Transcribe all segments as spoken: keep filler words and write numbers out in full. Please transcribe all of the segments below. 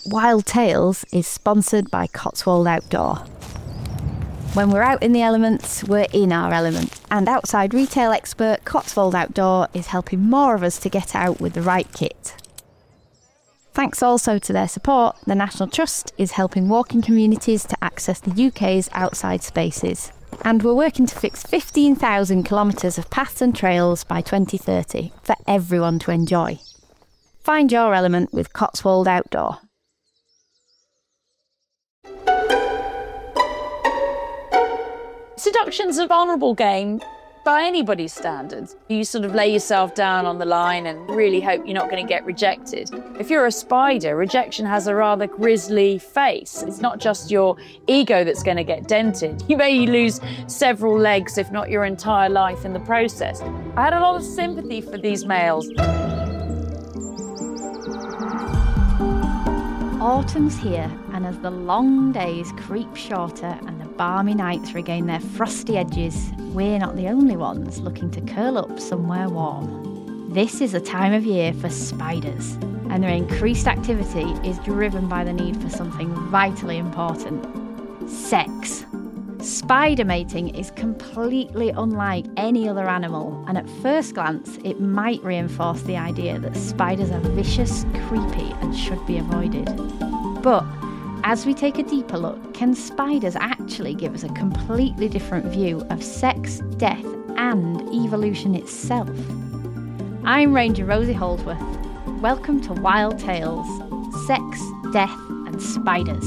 Wild Tales is sponsored by Cotswold Outdoor. When we're out in the elements, we're in our element. And outside retail expert Cotswold Outdoor is helping more of us to get out with the right kit. Thanks also to their support, the National Trust is helping walking communities to access the U K's outside spaces. And we're working to fix fifteen thousand kilometres of paths and trails by twenty thirty for everyone to enjoy. Find your element with Cotswold Outdoor. Seduction's a vulnerable game by anybody's standards. You sort of lay yourself down on the line and really hope you're not going to get rejected. If you're a spider, rejection has a rather grisly face. It's not just your ego that's going to get dented. You may lose several legs, if not your entire life in the process. I had a lot of sympathy for these males. Autumn's here, and as the long days creep shorter and the balmy nights regain their frosty edges, we're not the only ones looking to curl up somewhere warm. This is a time of year for spiders, and their increased activity is driven by the need for something vitally important: sex. Spider mating is completely unlike any other animal, and at first glance it might reinforce the idea that spiders are vicious, creepy, and should be avoided. But as we take a deeper look, can spiders actually give us a completely different view of sex, death, and evolution itself? I'm Ranger Rosie Holdsworth. Welcome to Wild Tales: Sex, Death, and Spiders.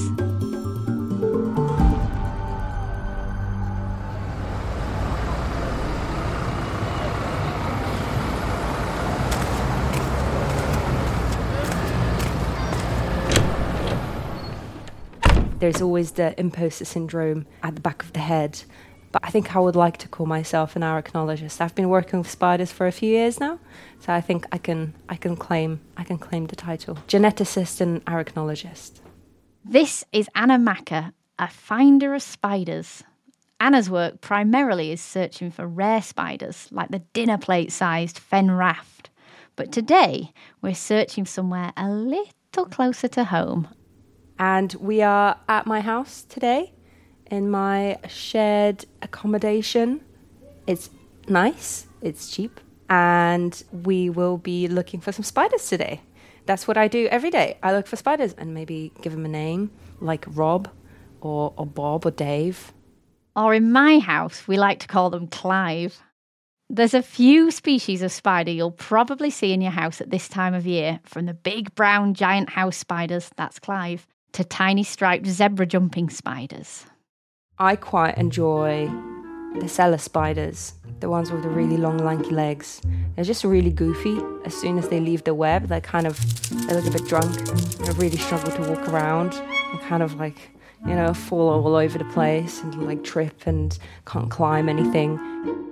There's always the imposter syndrome at the back of the head. But I think I would like to call myself an arachnologist. I've been working with spiders for a few years now, so I think I can I can claim I can claim the title. Geneticist and arachnologist. This is Anna Macker, a finder of spiders. Anna's work primarily is searching for rare spiders, like the dinner plate-sized fen raft. But today, we're searching somewhere a little closer to home. And we are at my house today, in my shared accommodation. It's nice, it's cheap, and we will be looking for some spiders today. That's what I do every day. I look for spiders and maybe give them a name, like Rob or, or Bob or Dave. Or in my house, we like to call them Clive. There's a few species of spider you'll probably see in your house at this time of year, from the big brown giant house spiders, that's Clive, to tiny striped zebra jumping spiders. I quite enjoy the cellar spiders, the ones with the really long lanky legs. They're just really goofy. As soon as they leave the web, they're kind of, they look a bit drunk. They really struggle to walk around and kind of like, you know, fall all over the place and like trip and can't climb anything.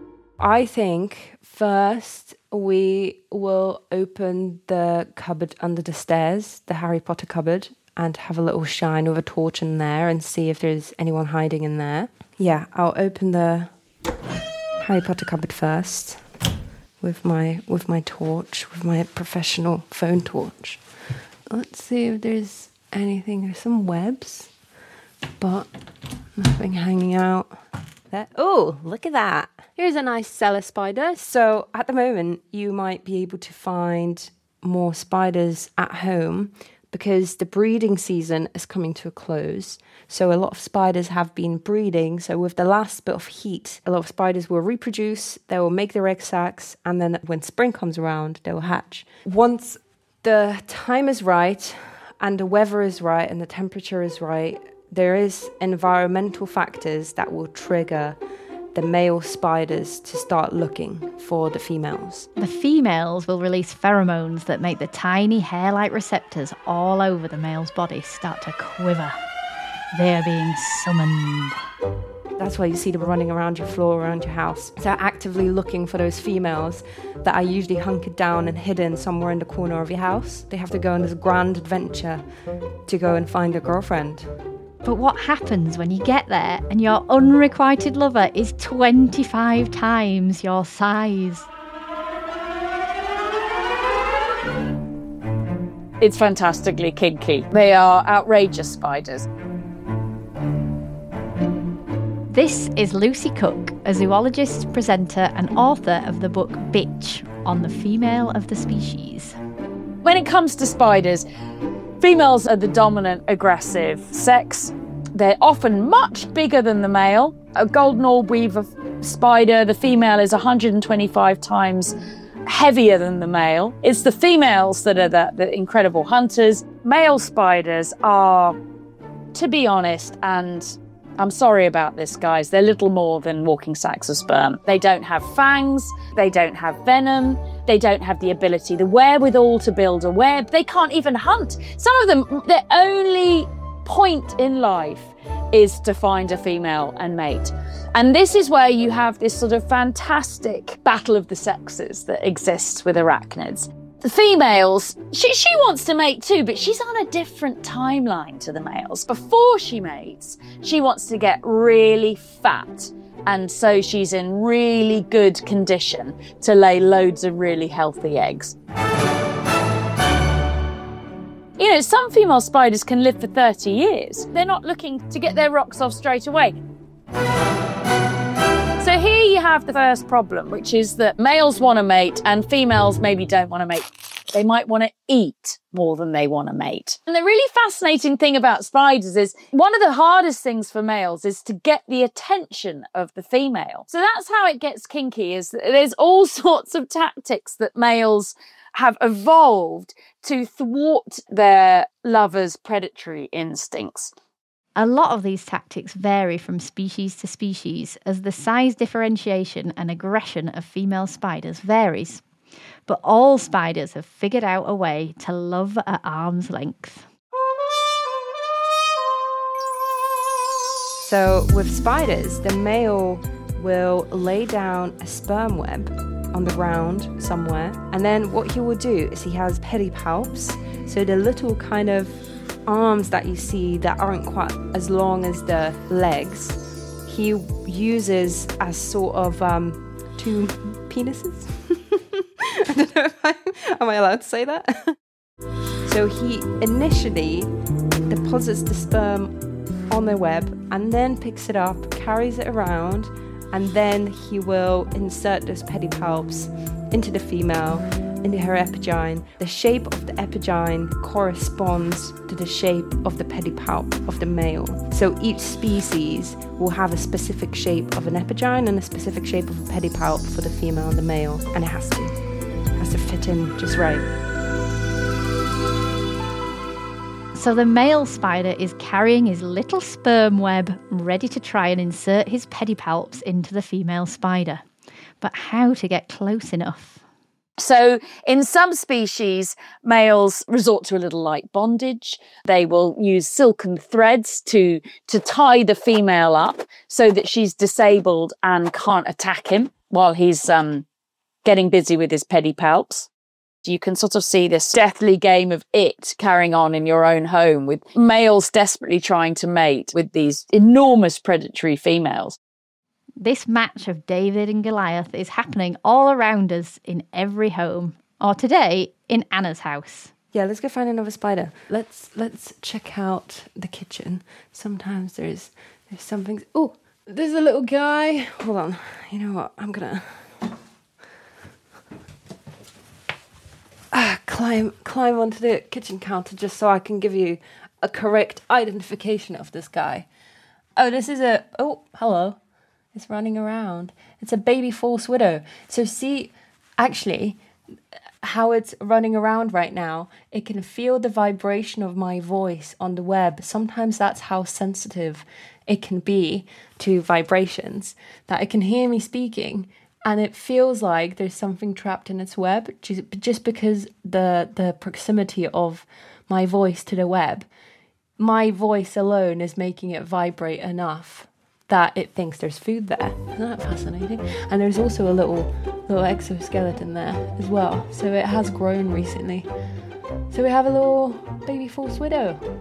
I think first we will open the cupboard under the stairs, the Harry Potter cupboard, and have a little shine with a torch in there and see if there's anyone hiding in there. Yeah, I'll open the Harry Potter cupboard first with my with my torch, with my professional phone torch. Let's see if there's anything. There's some webs, but nothing hanging out there. Oh, look at that. Here's a nice cellar spider. So at the moment, you might be able to find more spiders at home because the breeding season is coming to a close. So a lot of spiders have been breeding. So with the last bit of heat, a lot of spiders will reproduce, they will make their egg sacs, and then when spring comes around, they will hatch. Once the time is right, and the weather is right, and the temperature is right, there is environmental factors that will trigger the male spiders to start looking for the females. The females will release pheromones that make the tiny hair-like receptors all over the male's body start to quiver. They're being summoned. That's why you see them running around your floor, around your house. They're actively looking for those females that are usually hunkered down and hidden somewhere in the corner of your house. They have to go on this grand adventure to go and find a girlfriend. But what happens when you get there and your unrequited lover is twenty-five times your size? It's fantastically kinky. They are outrageous spiders. This is Lucy Cook, a zoologist, presenter and author of the book Bitch, on the female of the species. When it comes to spiders, females are the dominant aggressive sex. They're often much bigger than the male. A golden orb weaver spider, the female is one hundred twenty-five times heavier than the male. It's the females that are the, the incredible hunters. Male spiders are, to be honest, and I'm sorry about this, guys, they're little more than walking sacks of sperm. They don't have fangs, they don't have venom, they don't have the ability, the wherewithal to build a web. They can't even hunt. Some of them, their only point in life is to find a female and mate. And this is where you have this sort of fantastic battle of the sexes that exists with arachnids. The females, she, she wants to mate too, but she's on a different timeline to the males. Before she mates, she wants to get really fat. And so she's in really good condition to lay loads of really healthy eggs. You know, some female spiders can live for thirty years. They're not looking to get their rocks off straight away. So here you have the first problem, which is that males want to mate and females maybe don't want to mate. They might want to eat more than they want to mate. And the really fascinating thing about spiders is one of the hardest things for males is to get the attention of the female. So that's how it gets kinky, is that there's all sorts of tactics that males have evolved to thwart their lovers' predatory instincts. A lot of these tactics vary from species to species as the size differentiation and aggression of female spiders varies. But all spiders have figured out a way to love at arm's length. So with spiders, the male will lay down a sperm web on the ground somewhere, and then what he will do is he has pedipalps, so the little kind of arms that you see that aren't quite as long as the legs, he uses as sort of um, two penises. I don't know if I, am I allowed to say that? So he initially deposits the sperm on the web and then picks it up, carries it around, and then he will insert those pedipalps into the female, into her epigyne. The shape of the epigyne corresponds to the shape of the pedipalp of the male. So each species will have a specific shape of an epigyne and a specific shape of a pedipalp for the female and the male, and it has to, it has to fit in just right. So the male spider is carrying his little sperm web, ready to try and insert his pedipalps into the female spider. But how to get close enough? So in some species, males resort to a little light bondage. They will use silken threads to, to tie the female up so that she's disabled and can't attack him while he's um, getting busy with his pedipalps. You can sort of see this deathly game of it carrying on in your own home, with males desperately trying to mate with these enormous predatory females. This match of David and Goliath is happening all around us in every home, or today in Anna's house. Yeah, let's go find another spider. Let's let's check out the kitchen. Sometimes there's there's something. Oh, there's a little guy. Hold on. You know what? I'm gonna ah, climb climb onto the kitchen counter just so I can give you a correct identification of this guy. Oh, this is a oh hello. It's running around. It's a baby false widow. So see, actually, how it's running around right now, it can feel the vibration of my voice on the web. Sometimes that's how sensitive it can be to vibrations, that it can hear me speaking and it feels like there's something trapped in its web just, just because the the proximity of my voice to the web. My voice alone is making it vibrate enough that it thinks there's food there. Isn't that fascinating? And there's also a little little exoskeleton there as well. So it has grown recently. So we have a little baby false widow.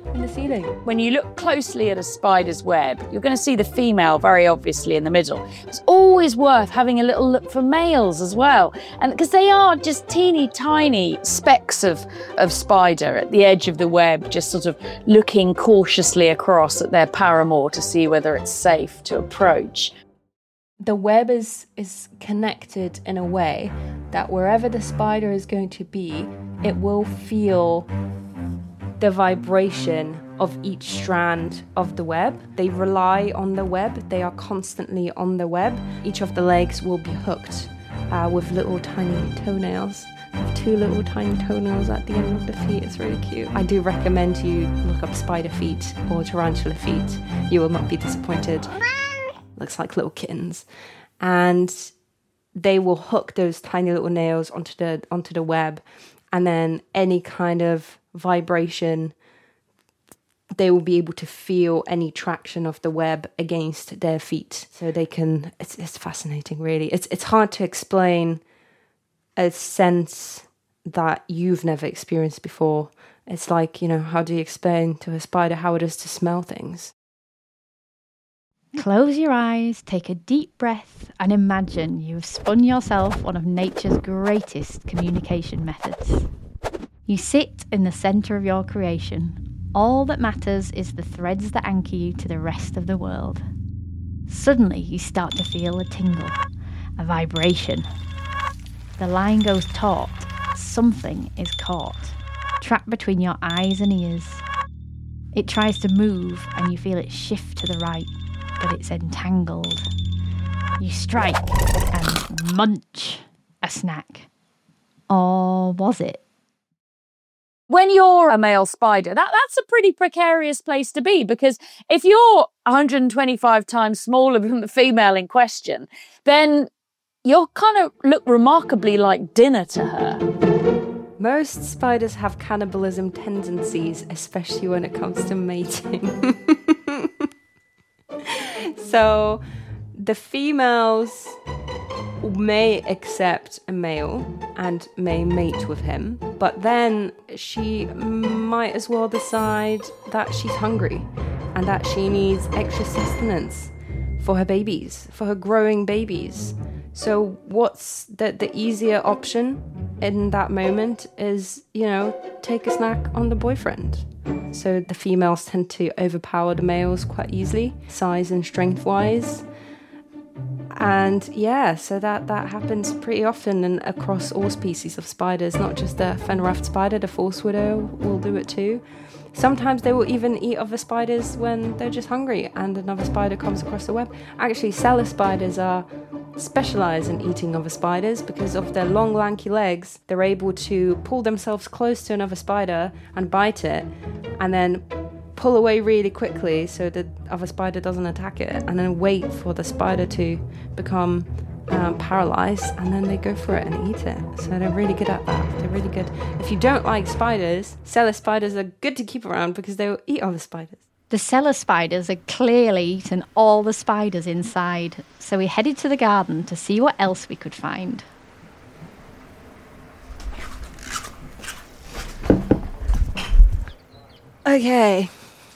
in the ceiling. When you look closely at a spider's web, you're going to see the female very obviously in the middle. It's always worth having a little look for males as well. And because they are just teeny tiny specks of, of spider at the edge of the web, just sort of looking cautiously across at their paramour to see whether it's safe to approach. The web is, is connected in a way that wherever the spider is going to be, it will feel the vibration of each strand of the web. They rely on the web. They are constantly on the web. Each of the legs will be hooked uh, with little tiny toenails. Two little tiny toenails at the end of the feet. It's really cute. I do recommend you look up spider feet or tarantula feet. You will not be disappointed. Looks like little kittens. And they will hook those tiny little nails onto the onto the web, and then any kind of vibration, they will be able to feel any traction of the web against their feet. So they can, it's it's fascinating really. It's it's hard to explain a sense that you've never experienced before. It's like, you know, how do you explain to a spider how it is to smell things? Close your eyes, take a deep breath, and imagine you have spun yourself one of nature's greatest communication methods. You sit in the centre of your creation. All that matters is the threads that anchor you to the rest of the world. Suddenly, you start to feel a tingle, a vibration. The line goes taut. Something is caught, trapped between your eyes and ears. It tries to move, and you feel it shift to the right, but it's entangled. You strike and munch a snack. Or was it? When you're a male spider, that, that's a pretty precarious place to be, because if you're one hundred twenty-five times smaller than the female in question, then you'll kind of look remarkably like dinner to her. Most spiders have cannibalism tendencies, especially when it comes to mating. So the females may accept a male and may mate with him, but then she might as well decide that she's hungry and that she needs extra sustenance for her babies, for her growing babies. So what's the, the easier option in that moment is, you know, take a snack on the boyfriend. So the females tend to overpower the males quite easily, size and strength wise. And yeah, so that, that happens pretty often and across all species of spiders, not just the fen-ruffed spider, the false widow will do it too. Sometimes they will even eat other spiders when they're just hungry and another spider comes across the web. Actually, cellar spiders are specialize in eating other spiders because of their long lanky legs. They're able to pull themselves close to another spider and bite it and then pull away really quickly so the other spider doesn't attack it, and then wait for the spider to become um, paralyzed, and then they go for it and eat it. So they're really good at that. They're really good. If you don't like spiders, cellar spiders are good to keep around because they will eat other spiders. The cellar spiders had clearly eaten all the spiders inside, so we headed to the garden to see what else we could find. Okay,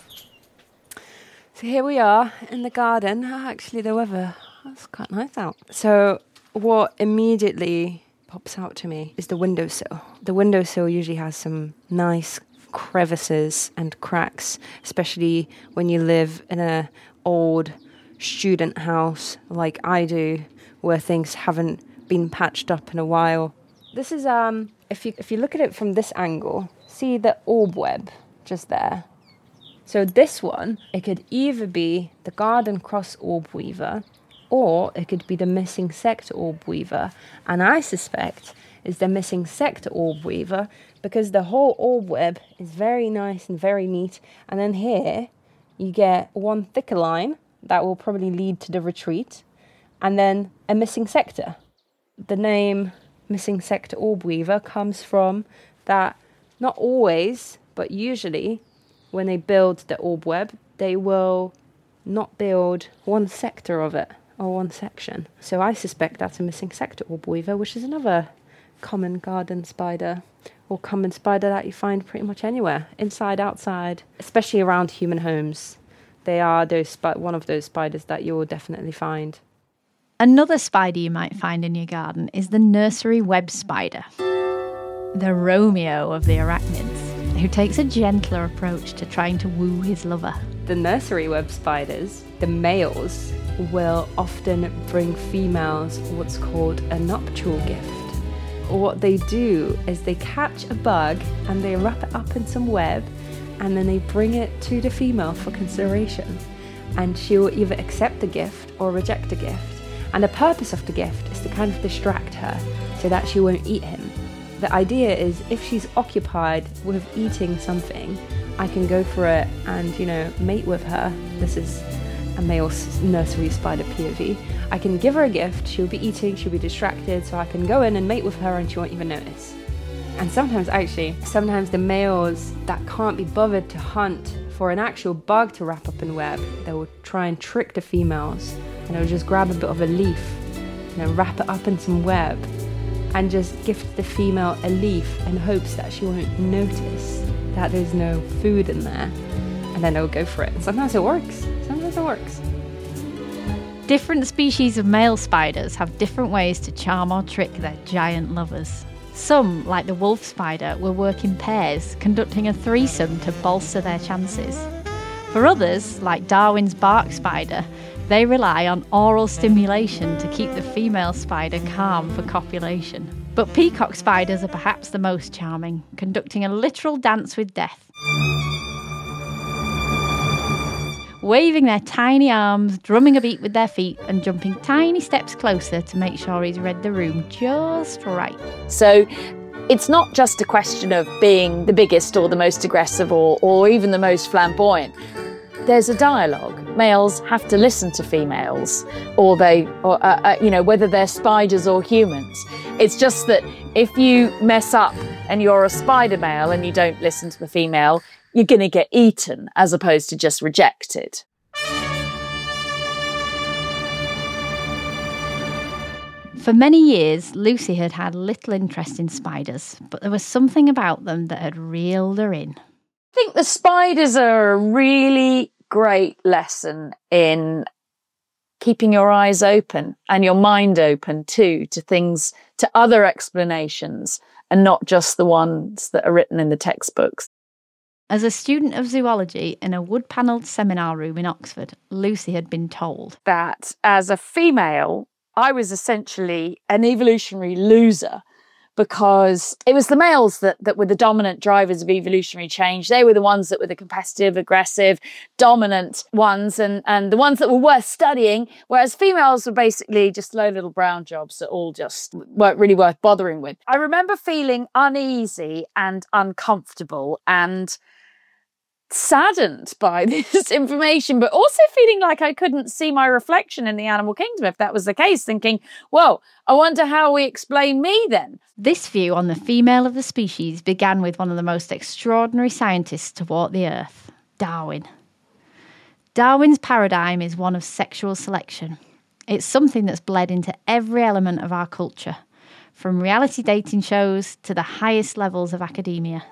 so here we are in the garden. Oh, actually, the weather, that's quite nice out. So what immediately pops out to me is the windowsill. The windowsill usually has some nice crevices and cracks, especially when you live in a old student house like I do, where things haven't been patched up in a while. This is um if you if you look at it from this angle, see the orb web just there. So this one, it could either be the garden cross orb weaver, or it could be the missing sector orb weaver, and I suspect is the missing sector orb weaver because the whole orb web is very nice and very neat, and then here you get one thicker line that will probably lead to the retreat, and then a missing sector. The name missing sector orb weaver comes from that not always, but usually when they build the orb web, they will not build one sector of it or one section. So I suspect that's a missing sector orb weaver, which is another common garden spider, or common spider that you find pretty much anywhere, inside, outside, especially around human homes. They are those spi- one of those spiders that you will definitely find. Another spider you might find in your garden is the nursery web spider, the Romeo of the arachnids, who takes a gentler approach to trying to woo his lover. The nursery web spiders, the males, will often bring females what's called a nuptial gift. What they do is they catch a bug and they wrap it up in some web, and then they bring it to the female for consideration. And she will either accept the gift or reject the gift. And the purpose of the gift is to kind of distract her so that she won't eat him. The idea is if she's occupied with eating something, I can go for it and, you know, mate with her. This is a male nursery spider P O V. I can give her a gift, she'll be eating, she'll be distracted, so I can go in and mate with her and she won't even notice. And sometimes, actually, sometimes the males that can't be bothered to hunt for an actual bug to wrap up in web, they will try and trick the females, and they'll just grab a bit of a leaf, you know, wrap it up in some web, and just gift the female a leaf in hopes that she won't notice that there's no food in there, and then they'll go for it. And sometimes it works. Sometimes it works. Different species of male spiders have different ways to charm or trick their giant lovers. Some, like the wolf spider, will work in pairs, conducting a threesome to bolster their chances. For others, like Darwin's bark spider, they rely on oral stimulation to keep the female spider calm for copulation. But peacock spiders are perhaps the most charming, conducting a literal dance with death. Waving their tiny arms, drumming a beat with their feet, and jumping tiny steps closer to make sure he's read the room just right. So it's not just a question of being the biggest or the most aggressive or, or even the most flamboyant. There's a dialogue. Males have to listen to females, or they, or uh, uh, you know, whether they're spiders or humans. It's just that if you mess up and you're a spider male and you don't listen to the female, you're going to get eaten as opposed to just rejected. For many years, Lucy had had little interest in spiders, but there was something about them that had reeled her in. I think the spiders are a really great lesson in keeping your eyes open and your mind open too to things, to other explanations, and not just the ones that are written in the textbooks. As a student of zoology in a wood-panelled seminar room in Oxford, Lucy had been told that as a female, I was essentially an evolutionary loser, because it was the males that, that were the dominant drivers of evolutionary change. They were the ones that were the competitive, aggressive, dominant ones, and, and the ones that were worth studying, whereas females were basically just low little brown jobs that all just weren't really worth bothering with. I remember feeling uneasy and uncomfortable and saddened by this information, but also feeling like I couldn't see my reflection in the animal kingdom if that was the case, thinking, well, I wonder how we explain me then. This view on the female of the species began with one of the most extraordinary scientists to walk the earth, Darwin. Darwin's paradigm is one of sexual selection. It's something that's bled into every element of our culture, from reality dating shows to the highest levels of academia.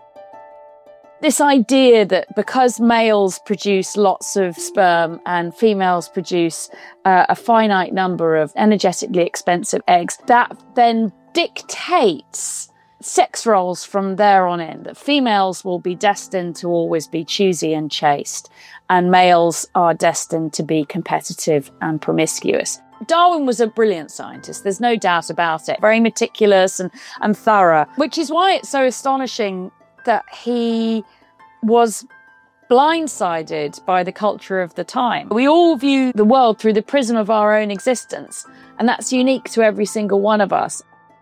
This idea that because males produce lots of sperm and females produce uh, a finite number of energetically expensive eggs, that then dictates sex roles from there on in, that females will be destined to always be choosy and chaste, and males are destined to be competitive and promiscuous. Darwin was a brilliant scientist, there's no doubt about it, very meticulous and, and thorough, which is why it's so astonishing that he was blindsided by the culture of the time. We all view the world through the prism of our own existence, and that's unique to every single one of us.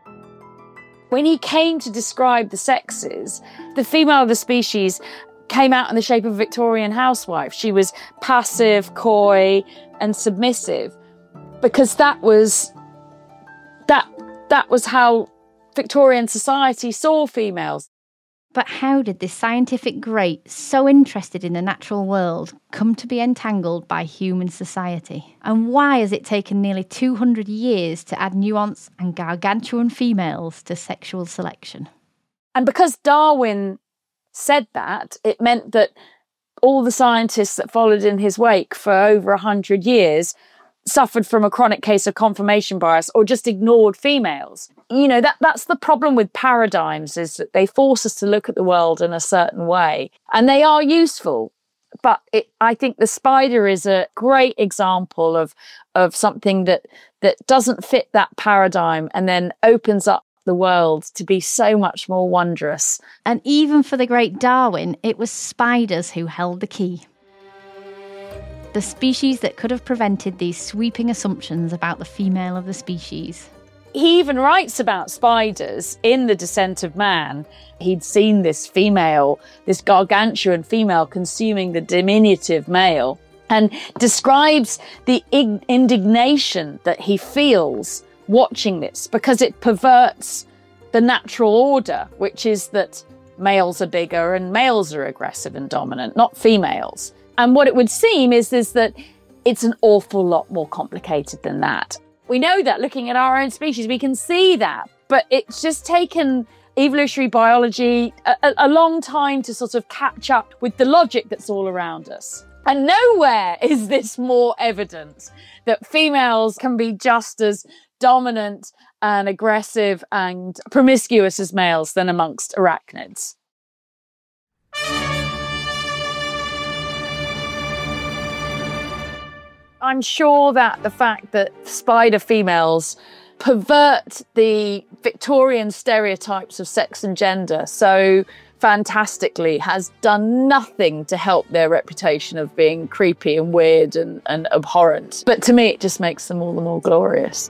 When he came to describe the sexes, the female of the species came out in the shape of a Victorian housewife. She was passive, coy, and submissive, because that was that that was how Victorian society saw females. But how did this scientific great, so interested in the natural world, come to be entangled by human society? And why has it taken nearly two hundred years to add nuance and gargantuan females to sexual selection? And because Darwin said that, it meant that all the scientists that followed in his wake for over a hundred years suffered from a chronic case of confirmation bias or just ignored females. You know, that that's the problem with paradigms, is that they force us to look at the world in a certain way, and they are useful. But it, I think the spider is a great example of of something that that doesn't fit that paradigm and then opens up the world to be so much more wondrous. And even for the great Darwin, it was spiders who held the key. The species that could have prevented these sweeping assumptions about the female of the species. He even writes about spiders in The Descent of Man. He'd seen this female, this gargantuan female consuming the diminutive male, and describes the ig- indignation that he feels watching this, because it perverts the natural order, which is that males are bigger and males are aggressive and dominant, not females. And what it would seem is, is that it's an awful lot more complicated than that. We know that looking at our own species, we can see that, but it's just taken evolutionary biology a, a long time to sort of catch up with the logic that's all around us. And nowhere is this more evident, that females can be just as dominant and aggressive and promiscuous as males than amongst arachnids. I'm sure that the fact that spider females pervert the Victorian stereotypes of sex and gender so fantastically has done nothing to help their reputation of being creepy and weird and, and abhorrent. But to me, it just makes them all the more glorious.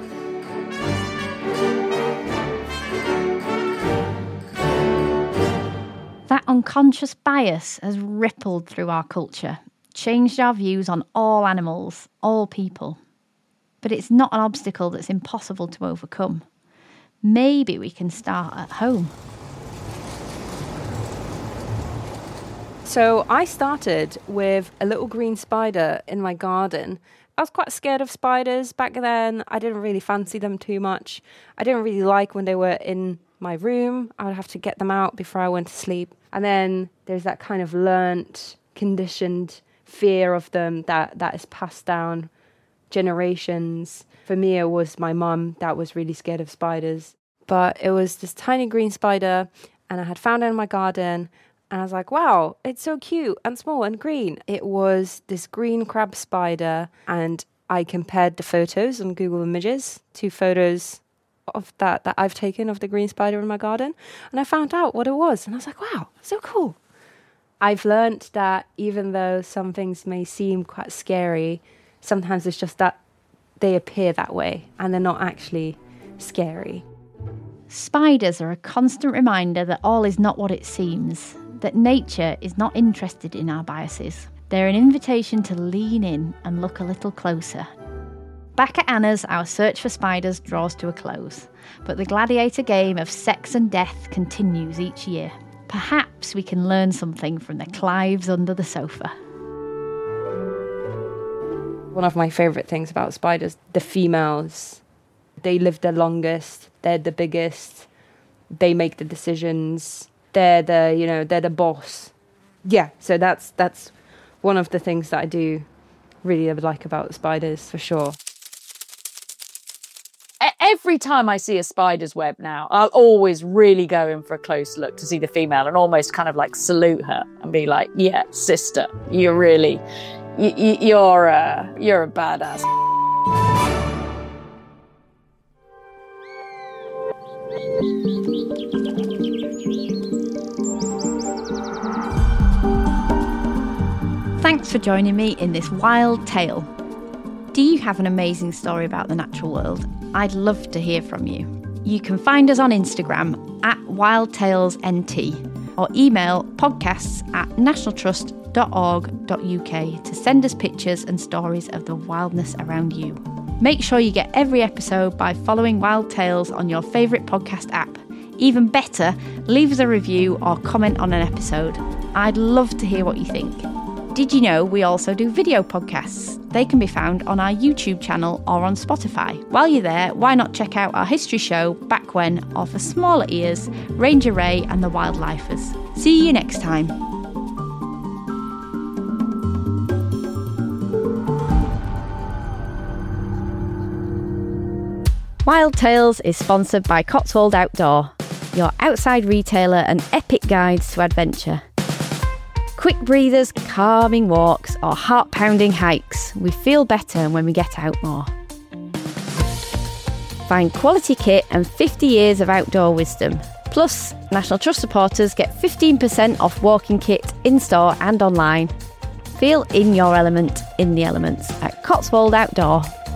That unconscious bias has rippled through our culture, changed our views on all animals, all people. But it's not an obstacle that's impossible to overcome. Maybe we can start at home. So I started with a little green spider in my garden. I was quite scared of spiders back then. I didn't really fancy them too much. I didn't really like when they were in my room. I would have to get them out before I went to sleep. And then there's that kind of learnt, conditioned fear of them that, that is passed down generations. For me, it was my mum that was really scared of spiders. But it was this tiny green spider, and I had found it in my garden, and I was like, wow, it's so cute and small and green. It was this green crab spider, and I compared the photos on Google Images to photos of that that I've taken of the green spider in my garden, and I found out what it was, and I was like, wow, so cool. I've learned that even though some things may seem quite scary, sometimes it's just that they appear that way and they're not actually scary. Spiders are a constant reminder that all is not what it seems, that nature is not interested in our biases. They're an invitation to lean in and look a little closer. Back at Anna's, our search for spiders draws to a close, but the gladiator game of sex and death continues each year. Perhaps we can learn something from the Clives under the sofa. One of my favourite things about spiders, the females, they live the longest, they're the biggest, they make the decisions, they're the, you know, they're the boss. Yeah, so that's that's one of the things that I do really like about spiders, for sure. Every time I see a spider's web now, I'll always really go in for a close look to see the female and almost kind of like salute her and be like, yeah, sister, you're really, you, you, you're, a, you're a badass. Thanks for joining me in this wild tale. Do you have an amazing story about the natural world? I'd love to hear from you. You can find us on Instagram at wildtalesnt or email podcasts at nationaltrust dot org dot uk to send us pictures and stories of the wildness around you. Make sure you get every episode by following Wild Tales on your favourite podcast app. Even better, leave us a review or comment on an episode. I'd love to hear what you think. Did you know we also do video podcasts? They can be found on our YouTube channel or on Spotify. While you're there, why not check out our history show, Back When, or for smaller ears, Ranger Ray and the Wildlifers. See you next time. Wild Tales is sponsored by Cotswold Outdoor, your outside retailer and epic guides to adventure. Quick breathers, calming walks, or heart-pounding hikes, we feel better when we get out more. Find quality kit and fifty years of outdoor wisdom. Plus, National Trust supporters get fifteen percent off walking kit in-store and online. Feel in your element, in the elements at cotswold outdoor